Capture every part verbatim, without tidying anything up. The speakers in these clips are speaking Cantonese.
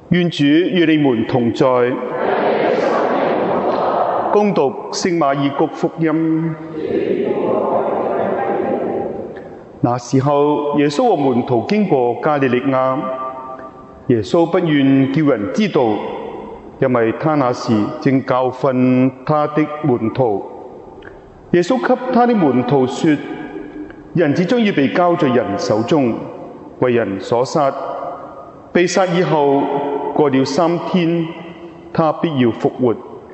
願主與你們同在。恭讀聖馬爾谷福音。那時候，耶穌和門徒經過加利利亞，耶穌不願叫人知道，因為他那時正教訓他的門徒。耶穌給他的門徒說：人子將要被交在人手中，為人所殺。被殺以後，過了三天，他必要復活。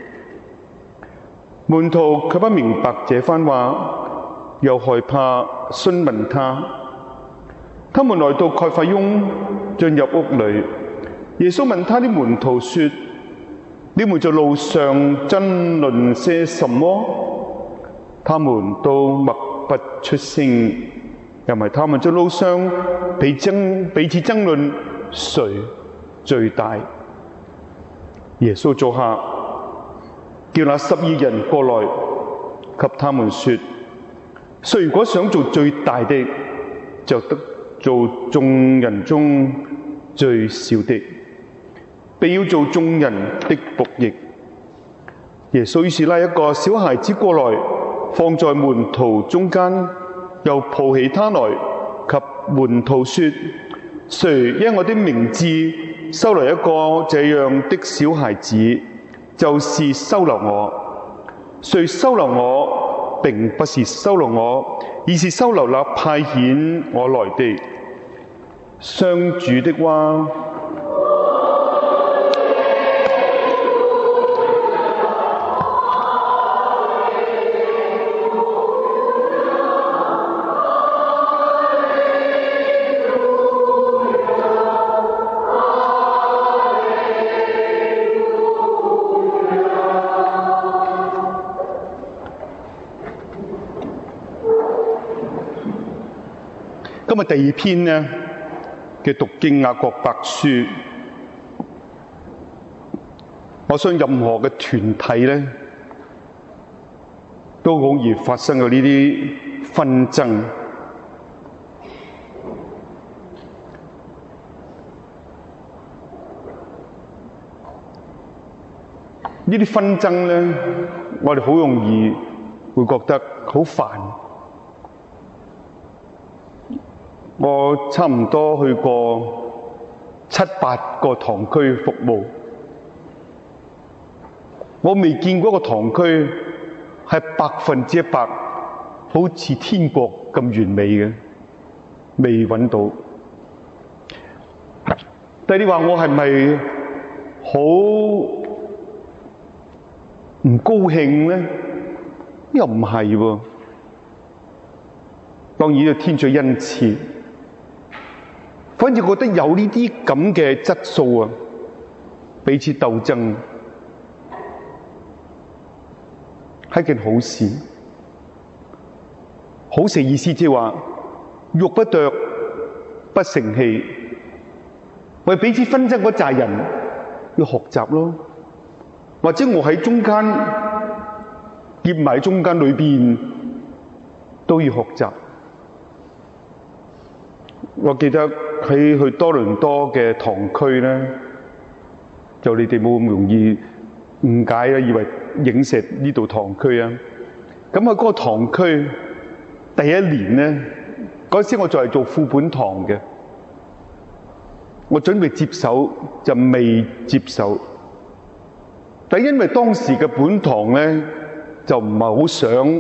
門徒卻不明白這番話，又害怕詢問他。他們來到蓋法雍，進入屋裏。耶穌問他的門徒說：你們在路上爭論些什麼？他們都默不出聲，因為他們在路上彼爭彼此爭論誰最大。耶穌坐下，叫那十二人過來，給他們說：誰如果想做最大的，就得做眾人中最小的，並要做眾人的僕役。耶穌於是拉一個小孩子過來，放在門徒中間，又抱起他來，給門徒說：誰因我的名字收留一個這樣的小孩子，就是收留我。誰收留我，並不是收留我，而是收留那派遣我來的。上主的話。今日第二篇呢嘅讀經雅各伯書，我想任何嘅團體咧，都好易發生嘅呢啲紛爭。呢啲紛爭咧，我哋好容易會覺得好煩。我差唔多去過七八個堂區服務，我未見過一個堂區係百分之一百好似天國咁完美嘅，未揾到。但係你話我係咪好唔高興咧？又唔係喎。當然係天主恩賜。反正覺得有呢啲咁嘅質素啊，彼此鬥爭係件好事。好事意思即係話，肉不啄不成器，為彼此紛爭嗰扎人要學習咯。或者我喺中間夾埋中間裏邊都要學習。我記得喺去多倫多嘅堂區咧，就你哋冇咁容易誤解啦，以為影石呢度堂區啊。咁喺嗰個堂區第一年咧，嗰時我就係做副本堂嘅，我準備接手就未接手。但因為當時嘅本堂咧就唔係好想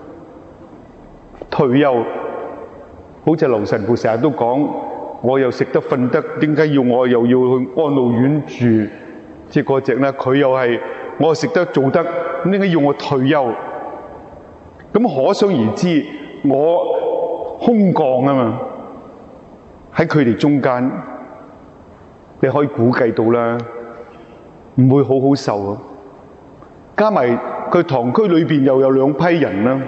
退休。好似劉神父成日都講，我又食得瞓得，點解要我又要去安老院住？即係嗰隻咧，佢又係我又食得做得，咁點解要我退休？咁可想而知，我空降啊嘛，喺佢哋中間，你可以估計到啦，唔會好好受啊！加埋佢堂區裏邊又有兩批人啦。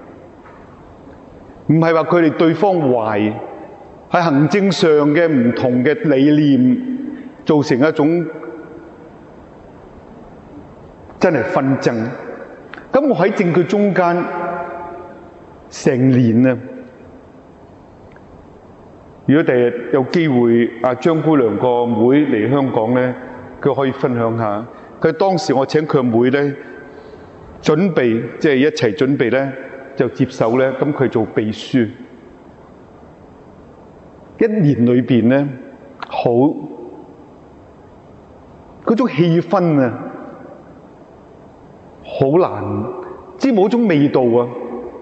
唔係話佢哋對方壞，係行政上嘅唔同嘅理念，造成一種真係紛爭。咁我喺正佢中間成年啊， 如果第日有機會，阿張姑娘個妹嚟香港咧，佢可以分享下。佢當時我請佢個妹咧準備，即係一齊準備咧，就接手咧。咁佢做秘書，一年裏邊咧，好嗰種氣氛啊，好難，知冇嗰種味道啊，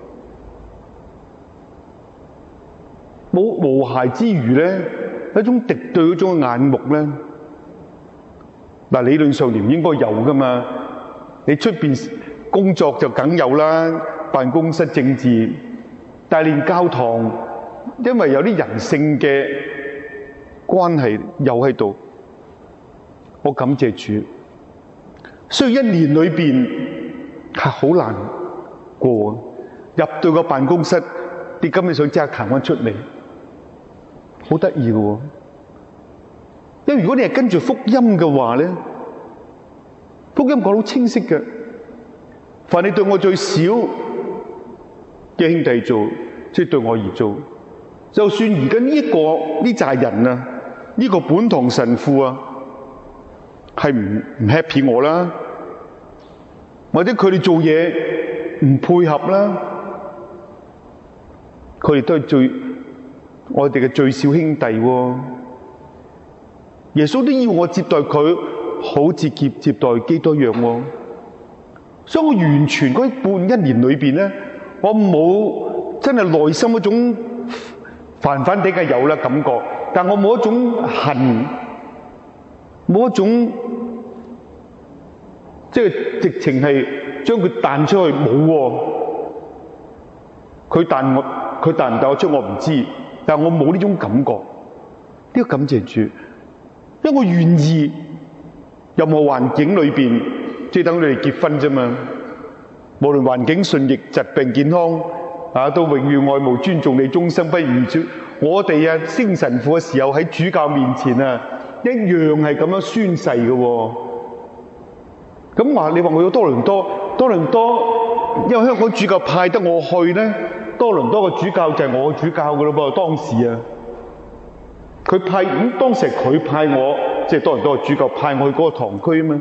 冇和諧之餘咧，一種敵對嗰種眼目咧。嗱，理論上你唔應該有噶嘛，你出邊工作就梗有啦，辦公室政治，但係連教堂，因為有啲人性嘅關係有喺度，我感謝主。所以一年裏邊係好難過，入到個辦公室，你根本想即刻彈翻出嚟，好得意嘅喎。因為如果你係跟住福音嘅話咧，福音講到清晰嘅，凡你對我最小嘅兄弟做，即係對我而做。就算而家呢一個呢扎人啊，呢個本堂神父啊，係唔唔 happy 我啦，或者佢哋做嘢唔配合啦，佢哋都係最我哋嘅最小兄弟喎。耶穌都要我接待佢，好似接接待基督一樣喎。所以我完全嗰半一年裏邊咧，我冇真係內心嗰種煩煩地嘅有啦感覺，但我冇一種恨，冇一種即係直情係將佢彈出去冇喎。佢彈我，佢彈唔彈我出我唔知，但我冇呢種感覺。呢個感謝主。因為我願意，任何環境裏邊，即係等你哋結婚啫嘛。無論環境順逆、疾病健康，啊，都永遠愛慕尊重你，終生不渝主。我哋啊，升神父嘅時候喺主教面前啊，一樣係咁樣宣誓嘅喎。咁話你話我要多倫多，多倫多，因為香港主教派得我去咧，多倫多嘅主教就係我主教嘅咯噃，當時啊。佢派咁當時佢派我，即係多倫多嘅主教派我去嗰個堂區啊嘛。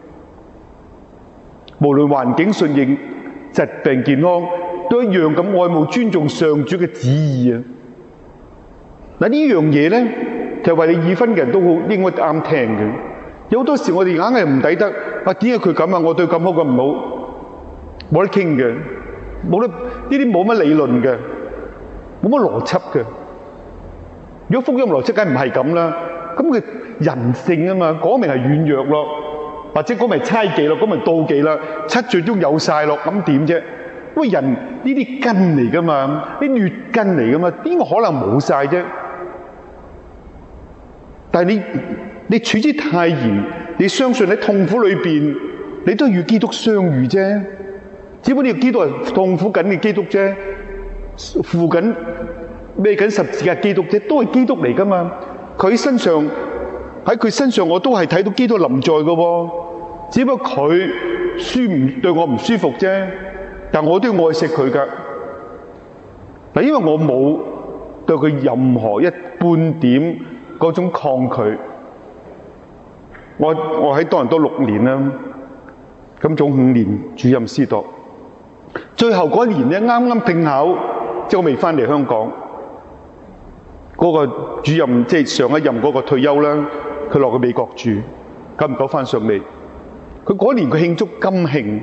無論環境順應、疾病健康，都一樣咁愛慕尊重上主嘅旨意啊！嗱呢樣嘢咧，就係為你已婚嘅人都好應該啱聽嘅。有好多時我哋硬係唔抵得，啊點解佢咁啊？我對佢咁好，佢唔好，冇得傾嘅，冇得呢啲冇乜理論嘅，冇乜邏輯嘅。如果福音邏輯梗係唔係咁啦，咁佢人性啊嘛，講明係軟弱咯，或者講明猜忌咯，講明妒忌啦，七罪中有晒咯，咁點啫？因為人呢啲根嚟噶嘛，呢啲劣根嚟噶嘛，邊個可能冇晒啫？但係你你處之太嚴，你相信喺痛苦裏邊，你都與基督相遇啫。只不過呢個基督係痛苦緊嘅基督啫，負緊。孭緊十字架基督啫，都係基督嚟噶嘛。佢身上喺佢身上，我都係睇到基督臨在噶喎。只不過佢舒唔對我唔舒服啫，但我都要愛惜佢噶。嗱，因為我冇對佢任何一半點嗰種抗拒。我我喺多倫多六年啦，咁總五年主任司鐸。最後嗰年咧，啱啱聽考，即係我未翻嚟香港。嗰個主任即係上一任嗰個退休啦，佢落去美國住，久唔久翻上嚟。佢嗰年佢慶祝金慶，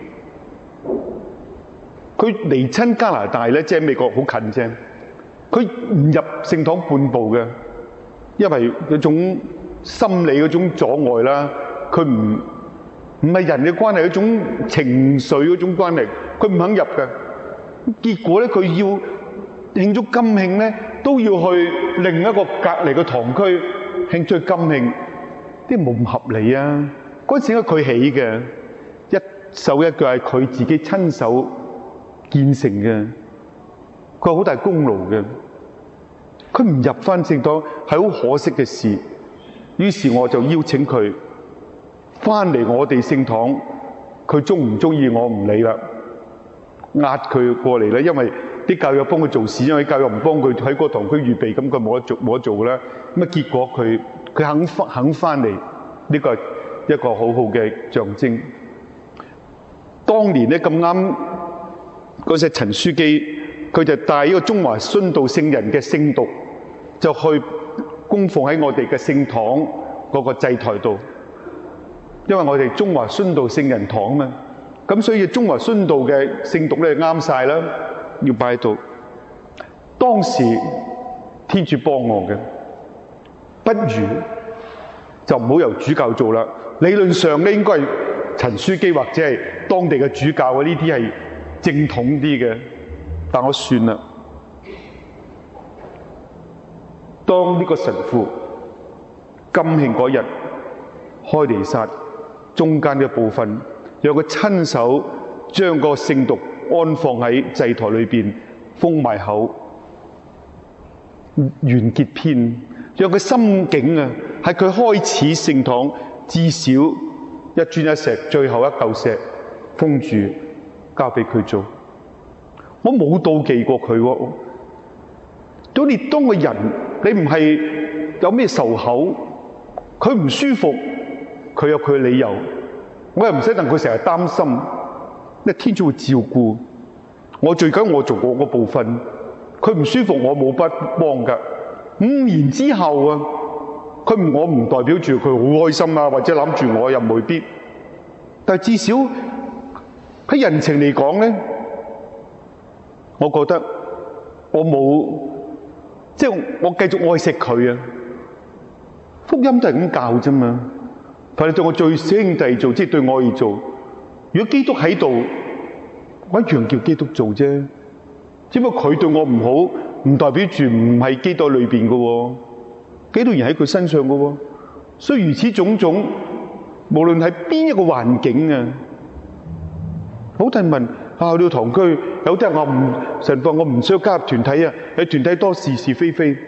佢離親加拿大咧，即係美國好近啫。佢唔入聖堂半步嘅，因為有種心理嗰種阻礙啦。佢唔唔係人嘅關係，一種情緒嗰種關係，佢唔肯入嘅。結果咧，佢要慶祝金慶咧，都要去另一個隔離嘅堂區慶祝金慶，啲冇咁合理啊！嗰陣時係佢起嘅，一手一腳係佢自己親手建成嘅，佢好大功勞嘅。佢唔入翻聖堂係好可惜嘅事，於是我就邀請佢翻嚟我哋聖堂，佢中唔中意我唔理啦，壓佢過嚟啦，因為啲教友幫佢做事，因為教友唔幫佢喺個堂區預備，咁佢冇得做冇得做啦。咁啊結果佢佢肯翻肯翻嚟，呢個係一個好好嘅象徵。當年咧咁啱嗰隻陳書記，佢就帶呢個中華殉道聖人嘅聖髑，就去供奉喺我哋嘅聖堂嗰個祭台度。因為我哋中華殉道聖人堂啊嘛，咁所以中華殉道嘅聖髑咧啱晒啦，要擺喺度。當時天主幫我嘅，不如就唔好由主教做啦。理論上咧應該係陳書記或者係當地嘅主教啊，呢啲係正統啲嘅，但我算啦。當呢個神父金慶嗰日開彌撒中間嘅部分，讓佢親手將個聖髑安放喺祭台裏邊，封埋口，完結篇，讓佢心境啊，係佢開始聖堂至少一磚一石，最後一嚿石封住，交俾佢做。我冇妒忌過佢喎。當你當個人，你唔係有咩仇口，佢唔舒服，佢有佢嘅理由，我又唔使等佢成日擔心，因為天主會照顧我。最緊我做我嗰部分，佢唔舒服我冇不幫噶。五年之後啊，佢唔我唔代表住佢好開心啊，或者諗住我又未必，但係至少喺人情嚟講咧，我覺得我冇即係我繼續愛惜佢啊。福音都係咁教啫嘛。但係對我最兄弟做，即係對我而做。如果基督喺度，我一樣叫基督做啫。只不過佢對我唔好，唔代表住唔係基督裏邊嘅喎。基督人喺佢身上嘅喎。所以如此種種，無論喺邊一個環境啊，好多人問啊，到堂區有啲人話唔神父，我唔需要加入團體啊，喺團體多是是非非。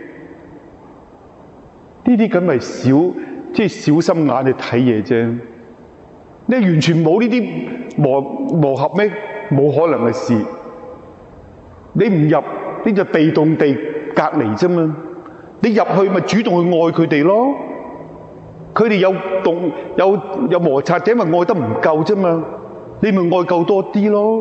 呢啲咁咪少。即係小心眼去睇嘢啫，你完全冇呢啲磨磨合咩？冇可能嘅事。你唔入，你就被動地隔離啫嘛。你入去咪主動去愛佢哋咯。佢哋有動有有摩擦者，咪愛得唔夠啫嘛。你咪愛夠多啲咯。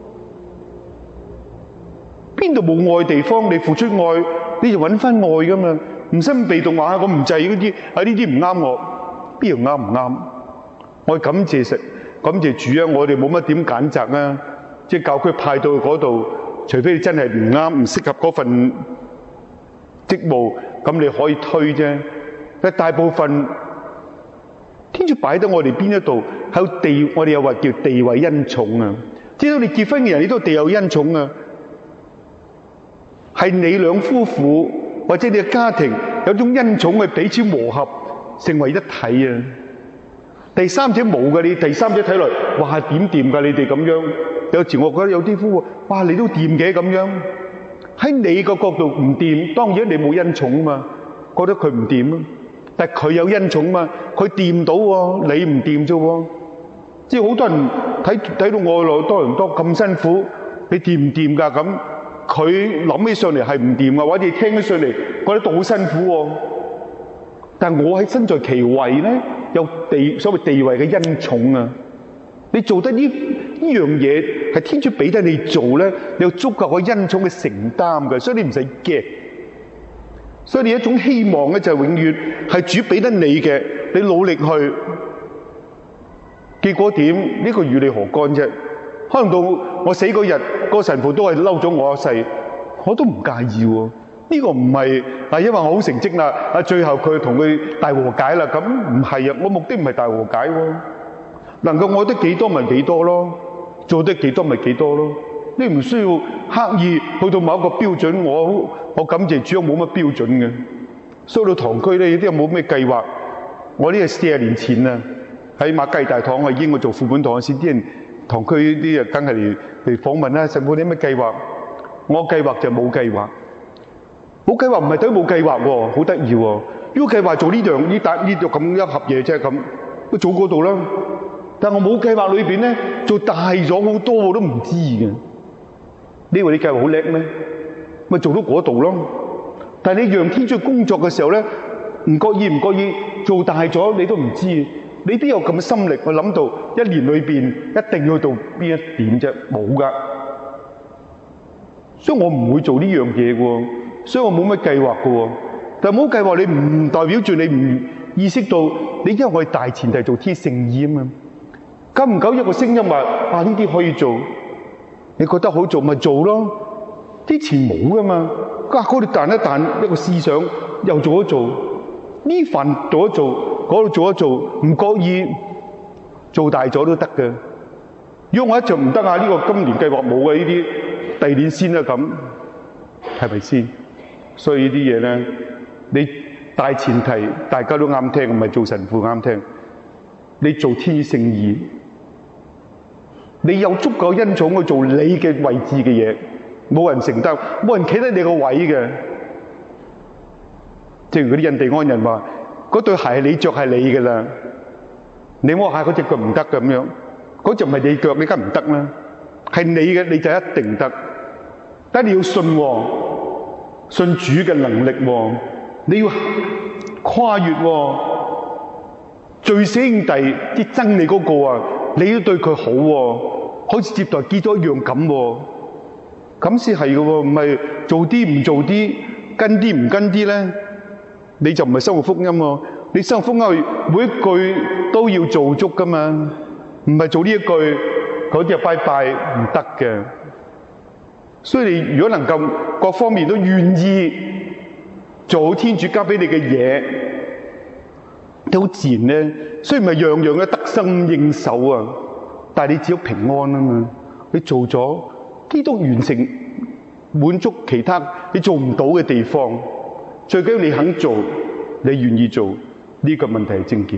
邊度冇愛地方，你付出愛，你就揾翻愛噶嘛。唔使被動話我唔制嗰啲，啊呢啲唔啱我，邊度啱唔啱？我感謝神，感謝主啊！我哋冇乜點揀擇啊，即係教區派到嗰度，除非你真係唔啱，唔適合嗰份職務，咁你可以推啫。但大部分天主擺到我哋邊一度，喺地，我哋又話叫地位恩寵啊。知道你結婚嘅人，你都地位恩寵啊，係你兩夫婦。或者你嘅家庭有種恩寵去彼此磨合，成為一體啊！第三者冇嘅，你第三者睇來，哇點掂㗎？你哋咁樣，有時我覺得有啲夫婦，哇你都掂嘅咁樣。喺你個角度唔掂，當然你冇恩寵啊嘛，覺得佢唔掂啊。但係佢有恩寵嘛，佢掂到喎，你唔掂啫喎。即係好多人睇睇到我來多倫多咁辛苦，你掂唔掂㗎咁？佢諗起上嚟係唔掂啊，或者聽起上嚟覺得都好辛苦喎。但係我喺身在其位咧，有地所謂地位嘅恩寵啊。你做得呢呢樣嘢係天主俾得你做咧，你有足夠嘅恩寵去承擔嘅，所以你唔使驚。所以你一種希望咧，就係永遠係主俾得你嘅，你努力去。結果點？呢個與你何干啫？可能到我死嗰日，個神父都係嬲咗我一世，我都唔介意喎。呢個唔係啊，因為我好成績啦，啊最後佢同佢大和解啦，咁唔係啊，我目的唔係大和解喎。能夠愛得幾多咪幾多咯，做得幾多咪幾多咯。你唔需要刻意去到某一個標準，我我感謝主，我冇乜標準嘅。所以到堂區咧，有啲又冇咩計劃。我呢個四十年前啊，喺馬雞大堂我已經我做副本堂先，啲人堂區啲啊，梗係嚟嚟訪問啦。神父你咩計劃？我計劃就冇計劃，冇計劃唔係等於冇計劃喎，好得意喎。如果計劃做呢樣呢笪呢度咁一盒嘢啫咁，都做嗰度啦。但係我冇計劃裏邊咧，做大咗好多我都唔知嘅。 你以為你計劃好叻咩？咪做到嗰度咯。但係你讓天主工作嘅時候咧，唔覺意唔覺意做大咗，你都唔知。你邊有咁嘅心力去諗到一年裏邊一定要到邊一點啫？冇噶。所以我唔會做呢樣嘢嘅，所以我冇乜計劃嘅。但係冇計劃，你唔代表住你唔意識到，你因為我哋大前提做天聖意啊嘛。久唔久一個聲音話：啊，呢啲可以做，你覺得好做咪做咯。之前冇噶嘛，家嗰度彈一彈一個思想，又做一做，呢份做一做，嗰度做一做，唔覺意做大咗都得嘅。如果我一直唔得啊，呢個今年計劃冇嘅呢啲。第二年先啦，咁係咪先？所以呢啲嘢咧，你大前提大家都啱聽，唔係做神父啱聽。你做天聖意，你有足夠恩寵去做你嘅位置嘅嘢，冇人承擔，冇人企喺你個位嘅。正如嗰啲印第安人話：嗰對鞋係你着係你嘅啦，你摸下嗰隻腳唔得咁樣，嗰隻唔係你腳，你梗唔得啦。係你嘅，你就一定得。但係你要信喎，信主嘅能力喎，你要跨越喎。最死兄弟啲憎你嗰個啊，你要對佢好喎，好似接待結咗一樣咁喎，咁先係嘅喎，唔係做啲唔做啲，跟啲唔跟啲咧，你就唔係生活福音喎。你生活福音每一句都要做足噶嘛，唔係做呢一句。嗰啲就拜拜唔得嘅，所以你如果能夠各方面都願意做好天主交俾你嘅嘢，都好自然咧。雖然唔係樣樣都得心應手啊，但係你只要平安啊嘛。你做咗，基督完成滿足其他你做唔到嘅地方，最緊要你肯做，你願意做，呢個問題係症結。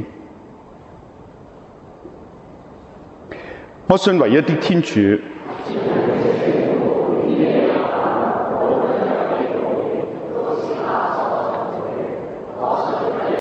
我信唯一的天主，